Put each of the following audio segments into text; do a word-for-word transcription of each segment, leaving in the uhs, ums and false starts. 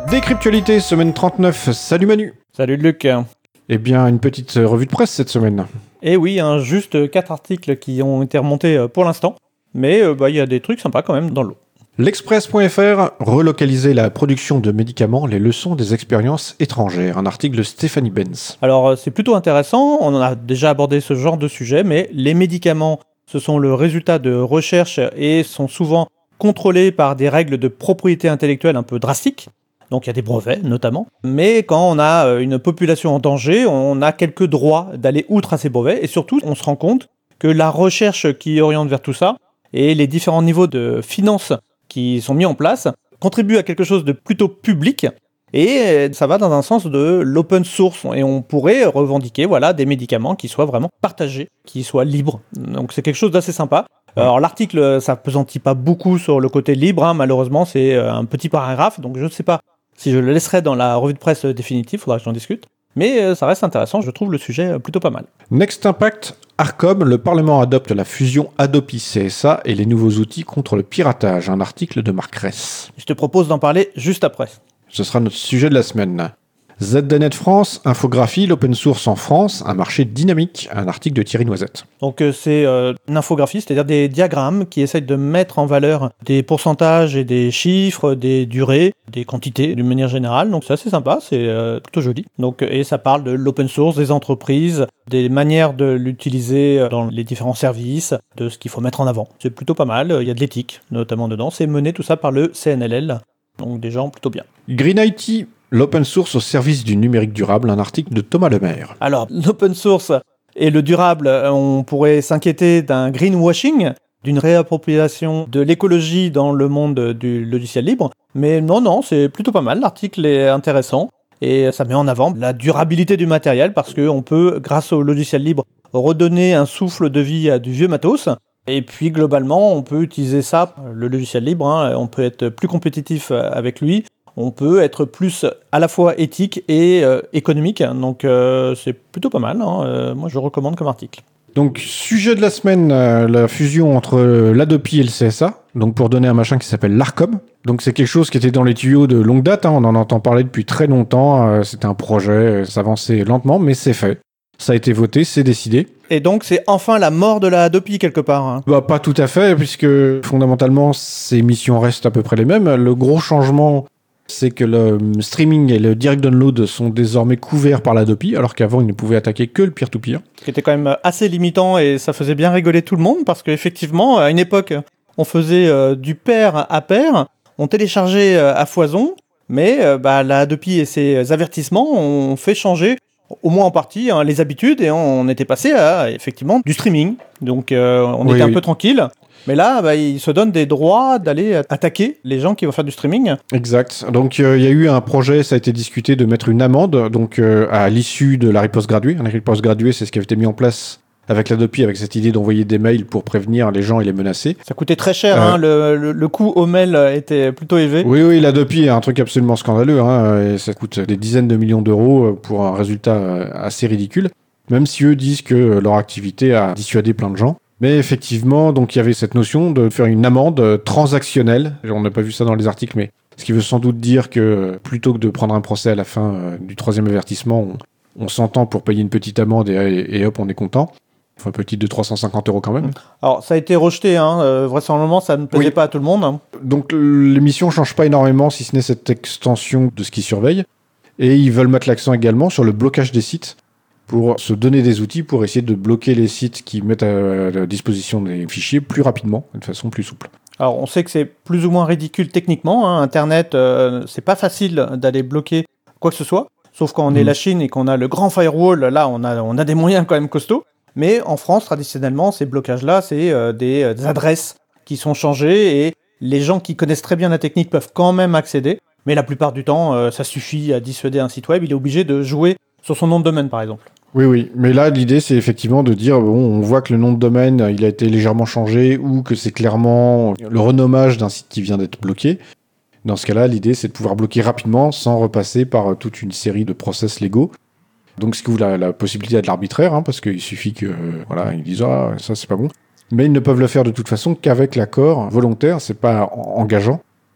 Décryptualité, semaine trente-neuf. Salut Manu. Salut Luc. Eh bien, une petite revue de presse cette semaine. Eh oui, hein, juste quatre articles qui ont été remontés pour l'instant, mais il euh, bah, y a des trucs sympas quand même dans l'eau. L'Express point F R, relocaliser la production de médicaments, les leçons des expériences étrangères. Un article de Stéphanie Benz. Alors c'est plutôt intéressant, on en a déjà abordé ce genre de sujet, mais les médicaments, ce sont le résultat de recherches et sont souvent contrôlés par des règles de propriété intellectuelle un peu drastiques. Donc il y a des brevets notamment. Mais quand on a une population en danger, on a quelques droits d'aller outre à ces brevets. Et surtout, on se rend compte que la recherche qui oriente vers tout ça et les différents niveaux de finances qui sont mis en place contribuent à quelque chose de plutôt public. Et ça va dans un sens de l'open source. Et on pourrait revendiquer voilà, des médicaments qui soient vraiment partagés, qui soient libres. Donc c'est quelque chose d'assez sympa. Alors l'article, ça pesantit pas beaucoup sur le côté libre. Hein. Malheureusement, c'est un petit paragraphe. Donc je ne sais pas si je le laisserai dans la revue de presse définitive, il faudra que j'en discute. Mais ça reste intéressant, je trouve le sujet plutôt pas mal. Next Impact, Arcom, le Parlement adopte la fusion Adopi C S A et les nouveaux outils contre le piratage. Un article de Marc Ress. Je te propose d'en parler juste après. Ce sera notre sujet de la semaine. Z D Net France, infographie, l'open source en France, un marché dynamique, un article de Thierry Noisette. Donc euh, c'est euh, une infographie, c'est-à-dire des diagrammes qui essayent de mettre en valeur des pourcentages et des chiffres, des durées, des quantités d'une manière générale. Donc c'est assez sympa, c'est euh, plutôt joli. Donc, et ça parle de l'open source, des entreprises, des manières de l'utiliser dans les différents services, de ce qu'il faut mettre en avant. C'est plutôt pas mal, il y a de l'éthique notamment dedans. C'est mené tout ça par le C N L L, donc des gens plutôt bien. Green I T, l'open source au service du numérique durable, un article de Thomas Lemaire. Alors, l'open source et le durable, on pourrait s'inquiéter d'un greenwashing, d'une réappropriation de l'écologie dans le monde du logiciel libre. Mais non, non, c'est plutôt pas mal. L'article est intéressant et ça met en avant la durabilité du matériel parce qu'on peut, grâce au logiciel libre, redonner un souffle de vie à du vieux matos. Et puis, globalement, on peut utiliser ça, le logiciel libre, hein, on peut être plus compétitif avec lui. On peut être plus à la fois éthique et euh, économique, donc euh, c'est plutôt pas mal, hein. euh, moi je recommande comme article. Donc sujet de la semaine, euh, la fusion entre l'Adopi et le C S A, donc pour donner un machin qui s'appelle l'Arcom. Donc c'est quelque chose qui était dans les tuyaux de longue date, hein, on en entend parler depuis très longtemps, euh, c'était un projet, ça avançait lentement, mais c'est fait. Ça a été voté, c'est décidé. Et donc c'est enfin la mort de la Adopi quelque part, hein. Bah pas tout à fait, puisque fondamentalement ces missions restent à peu près les mêmes. Le gros changement, c'est que le streaming et le direct download sont désormais couverts par l'Adopi, alors qu'avant, ils ne pouvaient attaquer que le peer-to-peer. Ce qui était quand même assez limitant et ça faisait bien rigoler tout le monde, parce qu'effectivement, à une époque, on faisait euh, du pair à pair, on téléchargeait euh, à foison, mais euh, bah, l'Adopi et ses avertissements ont fait changer, au moins en partie, hein, les habitudes, et on était passé à, effectivement, du streaming. Donc, euh, on oui, était un oui. peu tranquille. Mais là, bah, il se donne des droits d'aller attaquer les gens qui vont faire du streaming. Exact. Donc, il euh, y a eu un projet, ça a été discuté, de mettre une amende donc euh, à l'issue de la riposte graduée. La riposte graduée, c'est ce qui avait été mis en place avec l'Adopi, avec cette idée d'envoyer des mails pour prévenir les gens et les menacer. Ça coûtait très cher, euh... hein, le, le, le coût au mail était plutôt élevé. Oui, oui, l'Adopi est un truc absolument scandaleux, hein, et ça coûte des dizaines de millions d'euros pour un résultat assez ridicule, même si eux disent que leur activité a dissuadé plein de gens. Mais effectivement, donc il y avait cette notion de faire une amende transactionnelle. On n'a pas vu ça dans les articles, mais ce qui veut sans doute dire que plutôt que de prendre un procès à la fin euh, du troisième avertissement, on, on s'entend pour payer une petite amende et, et, et hop, on est content. Enfin, petite de trois cent cinquante euros quand même. Alors, ça a été rejeté, hein. Euh, vraisemblablement, ça ne plaisait oui. pas à tout le monde. Hein. Donc, l'émission ne change pas énormément, si ce n'est cette extension de ce qui surveille. Et ils veulent mettre l'accent également sur le blocage des sites, pour se donner des outils pour essayer de bloquer les sites qui mettent à la disposition des fichiers plus rapidement, de façon plus souple. Alors, on sait que c'est plus ou moins ridicule techniquement, hein. Internet, euh, c'est pas facile d'aller bloquer quoi que ce soit, sauf quand on mmh. est la Chine et qu'on a le grand firewall, là, on a, on a des moyens quand même costauds. Mais en France, traditionnellement, ces blocages-là, c'est euh, des, euh, des adresses qui sont changées et les gens qui connaissent très bien la technique peuvent quand même accéder. Mais la plupart du temps, euh, ça suffit à dissuader un site web. Il est obligé de jouer sur son nom de domaine, par exemple. Oui, oui. Mais là, l'idée, c'est effectivement de dire, bon, on voit que le nom de domaine, il a été légèrement changé ou que c'est clairement le renommage d'un site qui vient d'être bloqué. Dans ce cas-là, l'idée, c'est de pouvoir bloquer rapidement sans repasser par toute une série de process légaux. Donc, ce qui ouvre la, la possibilité à de l'arbitraire, hein, parce qu'il suffit que, euh, voilà, ils disent, ah, ça, c'est pas bon. Mais ils ne peuvent le faire de toute façon qu'avec l'accord volontaire, c'est pas en- engageant.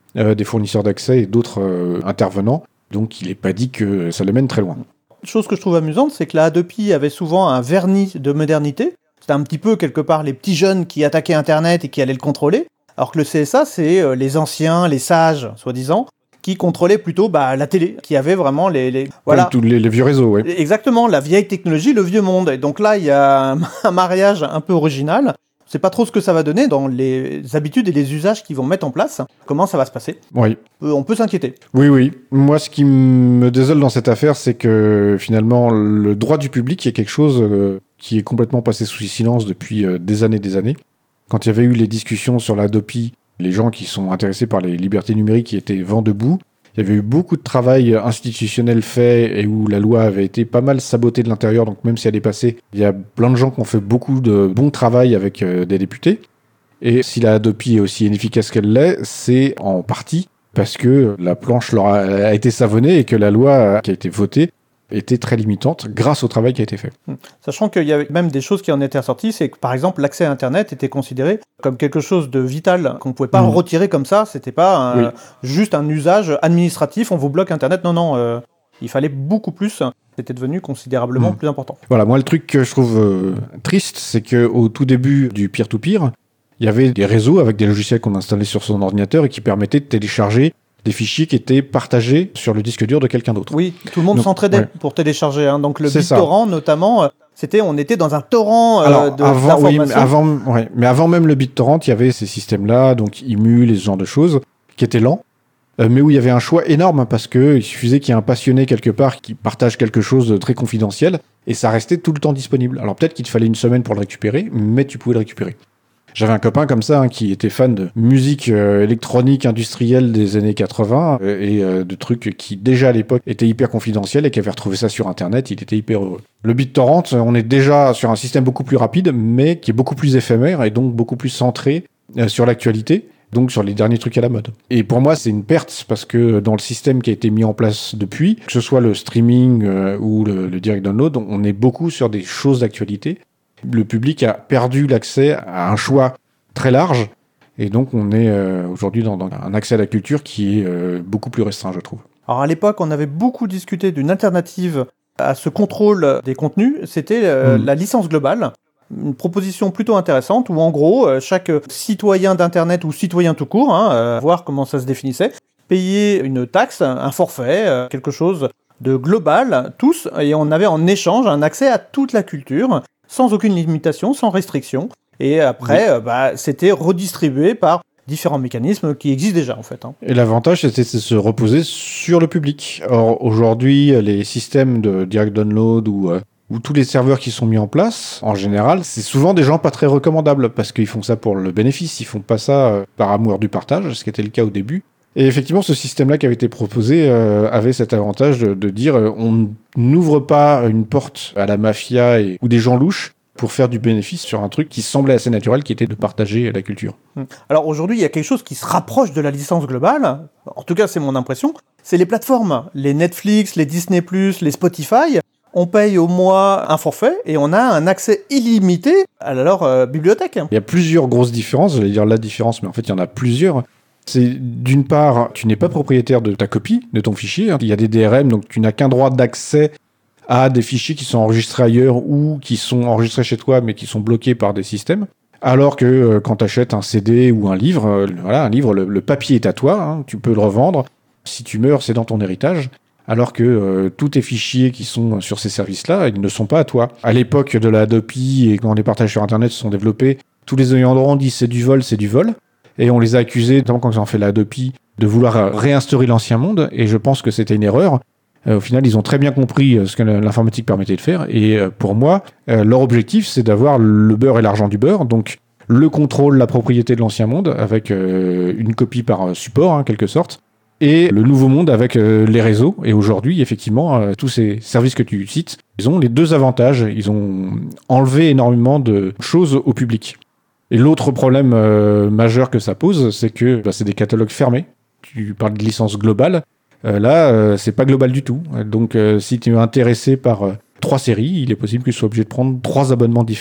euh, des fournisseurs d'accès et d'autres euh, intervenants. Donc il n'est pas dit que ça le mène très loin. Chose que je trouve amusante, c'est que la Hadopi avait souvent un vernis de modernité. C'était un petit peu, quelque part, les petits jeunes qui attaquaient Internet et qui allaient le contrôler. Alors que le C S A, c'est euh, les anciens, les sages, soi-disant, qui contrôlaient plutôt bah, la télé, qui avaient vraiment les... les voilà. Comme tous les, les vieux réseaux, oui. Exactement, la vieille technologie, le vieux monde. Et donc là, il y a un, un mariage un peu original. Je sais pas trop ce que ça va donner dans les habitudes et les usages qu'ils vont mettre en place. Comment ça va se passer ? Oui. Euh, on peut s'inquiéter. Oui, oui. Moi, ce qui me désole dans cette affaire, c'est que finalement, le droit du public est quelque chose euh, qui est complètement passé sous silence depuis euh, des années des années. Quand il y avait eu les discussions sur la Hadopi, les gens qui sont intéressés par les libertés numériques qui étaient vent debout, il y avait eu beaucoup de travail institutionnel fait et où la loi avait été pas mal sabotée de l'intérieur, donc même si elle est passée, il y a plein de gens qui ont fait beaucoup de bon travail avec euh, des députés. Et si la Hadopi est aussi inefficace qu'elle l'est, c'est en partie parce que la planche leur a, a été savonnée et que la loi qui a été votée était très limitante grâce au travail qui a été fait. Sachant qu'il y avait même des choses qui en étaient ressorties, c'est que par exemple l'accès à Internet était considéré comme quelque chose de vital, qu'on ne pouvait pas mmh. retirer comme ça, c'était pas un, oui. juste un usage administratif, on vous bloque Internet, non, non, euh, il fallait beaucoup plus, c'était devenu considérablement mmh. plus important. Voilà, moi le truc que je trouve euh, triste, c'est qu'au tout début du peer-to-peer, il y avait des réseaux avec des logiciels qu'on installait sur son ordinateur et qui permettaient de télécharger des fichiers qui étaient partagés sur le disque dur de quelqu'un d'autre. Oui, tout le monde donc, s'entraidait ouais. pour télécharger. Hein. Donc le BitTorrent, notamment, euh, c'était, on était dans un torrent euh, Alors, de, avant, d'informations. Oui, mais, avant, ouais, mais avant même le BitTorrent, il y avait ces systèmes-là, donc I M U, les ce genre de choses, qui étaient lents, euh, mais où il y avait un choix énorme parce qu'il suffisait qu'il y ait un passionné quelque part qui partage quelque chose de très confidentiel et ça restait tout le temps disponible. Alors peut-être qu'il te fallait une semaine pour le récupérer, mais tu pouvais le récupérer. J'avais un copain comme ça hein, qui était fan de musique euh, électronique industrielle des années quatre-vingts euh, et euh, de trucs qui déjà à l'époque étaient hyper confidentiels et qui avait retrouvé ça sur internet, il était hyper heureux. Le BitTorrent, on est déjà sur un système beaucoup plus rapide mais qui est beaucoup plus éphémère et donc beaucoup plus centré euh, sur l'actualité, donc sur les derniers trucs à la mode. Et pour moi c'est une perte parce que dans le système qui a été mis en place depuis, que ce soit le streaming euh, ou le, le direct download, on est beaucoup sur des choses d'actualité. Le public a perdu l'accès à un choix très large et donc on est euh, aujourd'hui dans, dans un accès à la culture qui est euh, beaucoup plus restreint, je trouve. Alors à l'époque, on avait beaucoup discuté d'une alternative à ce contrôle des contenus, c'était euh, mmh. la licence globale, une proposition plutôt intéressante où en gros, chaque citoyen d'Internet ou citoyen tout court, hein, euh, voir comment ça se définissait, payait une taxe, un forfait, euh, quelque chose de global, tous, et on avait en échange un accès à toute la culture, sans aucune limitation, sans restriction. Et après, oui. euh, bah, c'était redistribué par différents mécanismes qui existent déjà, en fait. Hein. Et l'avantage, c'était de se reposer sur le public. Or, aujourd'hui, les systèmes de direct download ou, euh, ou tous les serveurs qui sont mis en place, en général, c'est souvent des gens pas très recommandables parce qu'ils font ça pour le bénéfice, ils font pas ça euh, par amour du partage, ce qui était le cas au début. Et effectivement, ce système-là qui avait été proposé euh, avait cet avantage de, de dire euh, on n'ouvre pas une porte à la mafia et, ou des gens louches pour faire du bénéfice sur un truc qui semblait assez naturel, qui était de partager la culture. Alors aujourd'hui, il y a quelque chose qui se rapproche de la licence globale, en tout cas c'est mon impression, c'est les plateformes, les Netflix, les Disney plus, les Spotify. On paye au mois un forfait et on a un accès illimité à leur euh, bibliothèque. Il y a plusieurs grosses différences, j'allais dire la différence, mais en fait il y en a plusieurs. C'est d'une part, tu n'es pas propriétaire de ta copie, de ton fichier. Il y a des D R M, donc tu n'as qu'un droit d'accès à des fichiers qui sont enregistrés ailleurs ou qui sont enregistrés chez toi, mais qui sont bloqués par des systèmes. Alors que euh, quand tu achètes un C D ou un livre, euh, voilà, un livre, le, le papier est à toi, hein, tu peux le revendre. Si tu meurs, c'est dans ton héritage. Alors que euh, tous tes fichiers qui sont sur ces services-là, ils ne sont pas à toi. À l'époque de la Hadopi et quand les partages sur Internet se sont développés, tous les ayants droit ont dit c'est du vol, c'est du vol. Et on les a accusés, notamment quand ils ont fait la Hadopi, de vouloir réinstaurer l'ancien monde. Et je pense que c'était une erreur. Euh, au final, ils ont très bien compris ce que l'informatique permettait de faire. Et euh, pour moi, euh, leur objectif, c'est d'avoir le beurre et l'argent du beurre. Donc, le contrôle, la propriété de l'ancien monde, avec euh, une copie par support, en hein, quelque sorte. Et le nouveau monde avec euh, les réseaux. Et aujourd'hui, effectivement, euh, tous ces services que tu cites, ils ont les deux avantages. Ils ont enlevé énormément de choses au public. Et l'autre problème euh, majeur que ça pose, c'est que bah, c'est des catalogues fermés. Tu parles de licence globale. Euh, là, euh, c'est pas global du tout. Donc, euh, si tu es intéressé par euh, trois séries, il est possible que tu sois obligé de prendre trois abonnements différents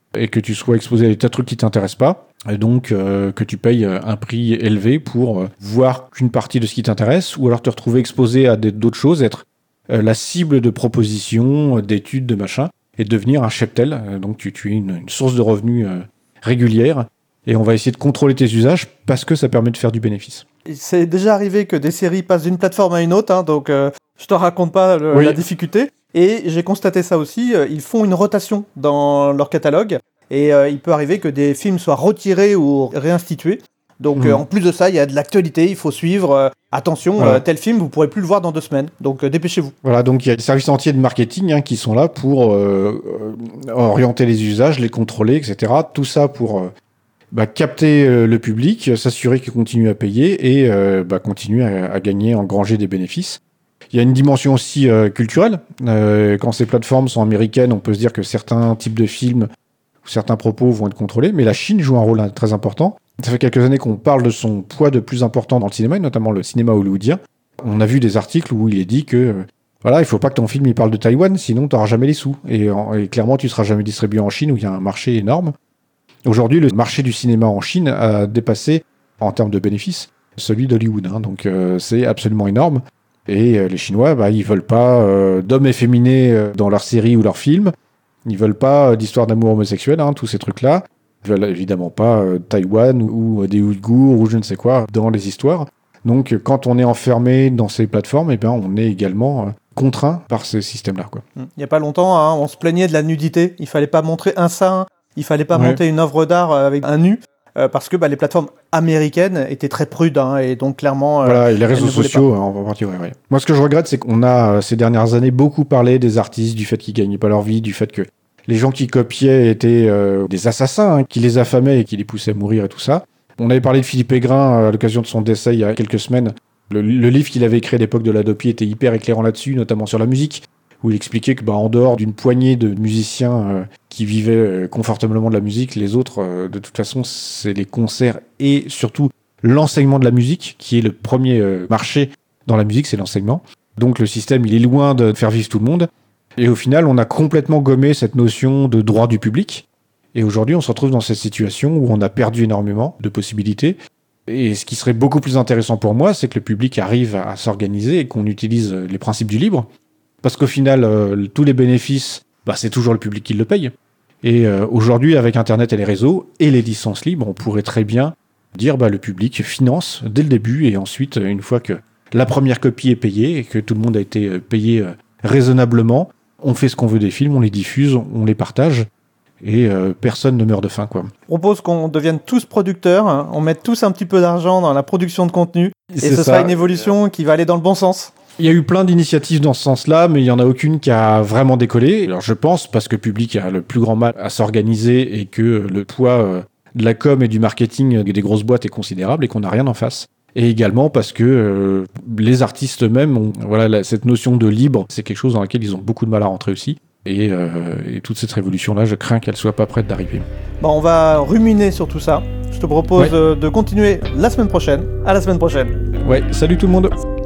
et que tu sois exposé à des tas de trucs qui t'intéressent pas, et donc euh, que tu payes un prix élevé pour euh, voir qu'une partie de ce qui t'intéresse, ou alors te retrouver exposé à des, d'autres choses, être euh, la cible de propositions, d'études, de machin, et devenir un cheptel. Euh, donc tu, tu es une, une source de revenus euh, régulière, et on va essayer de contrôler tes usages parce que ça permet de faire du bénéfice. C'est déjà arrivé que des séries passent d'une plateforme à une autre, hein, donc euh, je te raconte pas le, oui. la difficulté. Et j'ai constaté ça aussi, euh, ils font une rotation dans leur catalogue, et euh, il peut arriver que des films soient retirés ou réinstitués. Donc mmh. euh, en plus de ça, il y a de l'actualité, il faut suivre. Euh, attention, voilà. euh, tel film, vous pourrez plus le voir dans deux semaines, donc euh, dépêchez-vous. Voilà, donc il y a des services entiers de marketing hein, qui sont là pour euh, euh, orienter les usages, les contrôler, et cetera. Tout ça pour euh, bah, capter euh, le public, s'assurer qu'il continue à payer et euh, bah, continuer à, à gagner, engranger des bénéfices. Il y a une dimension aussi euh, culturelle. Euh, quand ces plateformes sont américaines, on peut se dire que certains types de films ou certains propos vont être contrôlés, mais la Chine joue un rôle très important. Ça fait quelques années qu'on parle de son poids de plus important dans le cinéma, et notamment le cinéma hollywoodien. On a vu des articles où il est dit que euh, voilà, il faut pas que ton film il parle de Taïwan, sinon tu n'auras jamais les sous. Et, et clairement, tu seras jamais distribué en Chine, où il y a un marché énorme. Aujourd'hui, le marché du cinéma en Chine a dépassé, en termes de bénéfices, celui d'Hollywood. Hein, donc euh, c'est absolument énorme. Et euh, les Chinois, bah, ils veulent pas euh, d'hommes efféminés euh, dans leurs séries ou leurs films. Ils veulent pas euh, d'histoires d'amour homosexuel, hein, tous ces trucs-là. Ils veulent évidemment pas euh, Taïwan ou, ou des Ouïghours ou je ne sais quoi dans les histoires. Donc euh, quand on est enfermé dans ces plateformes, eh bien, on est également euh, contraint par ces systèmes-là, quoi. Il n'y a pas longtemps, hein, on se plaignait de la nudité. Il fallait pas montrer un sein, il fallait pas ouais. monter une œuvre d'art avec un nu. Euh, parce que bah, les plateformes américaines étaient très prudes hein, et donc clairement... Euh, voilà, et les réseaux sociaux en partie, ouais, ouais. Moi, ce que je regrette, c'est qu'on a, ces dernières années, beaucoup parlé des artistes, du fait qu'ils gagnaient pas leur vie, du fait que les gens qui copiaient étaient euh, des assassins, hein, qui les affamaient et qui les poussaient à mourir et tout ça. On avait parlé de Philippe Aigrin à l'occasion de son décès il y a quelques semaines. Le, le livre qu'il avait écrit à l'époque de l'Adopi était hyper éclairant là-dessus, notamment sur la musique, où il expliquait que, bah, en dehors d'une poignée de musiciens euh, qui vivaient euh, confortablement de la musique, les autres, euh, de toute façon, c'est les concerts et surtout l'enseignement de la musique, qui est le premier euh, marché dans la musique, c'est l'enseignement. Donc le système, il est loin de faire vivre tout le monde. Et au final, on a complètement gommé cette notion de droit du public. Et aujourd'hui, on se retrouve dans cette situation où on a perdu énormément de possibilités. Et ce qui serait beaucoup plus intéressant pour moi, c'est que le public arrive à s'organiser et qu'on utilise les principes du libre. Parce qu'au final, euh, tous les bénéfices, bah, c'est toujours le public qui le paye. Et euh, aujourd'hui, avec Internet et les réseaux et les licences libres, on pourrait très bien dire bah, le public finance dès le début. Et ensuite, une fois que la première copie est payée et que tout le monde a été payé euh, raisonnablement, on fait ce qu'on veut des films, on les diffuse, on les partage. Et euh, personne ne meurt de faim, quoi. Je propose qu'on devienne tous producteurs, hein, on mette tous un petit peu d'argent dans la production de contenu, et c'est ce ça. Sera une évolution qui va aller dans le bon sens. Il y a eu plein d'initiatives dans ce sens-là, mais il n'y en a aucune qui a vraiment décollé. Alors je pense, parce que le public a le plus grand mal à s'organiser et que le poids euh, de la com et du marketing des grosses boîtes est considérable et qu'on n'a rien en face. Et également parce que euh, les artistes eux-mêmes ont voilà, la, cette notion de libre, c'est quelque chose dans laquelle ils ont beaucoup de mal à rentrer aussi. Et, euh, et toute cette révolution-là, je crains qu'elle soit pas prête d'arriver. Bon, on va ruminer sur tout ça. Je te propose ouais. de continuer la semaine prochaine. À la semaine prochaine. Ouais, salut tout le monde.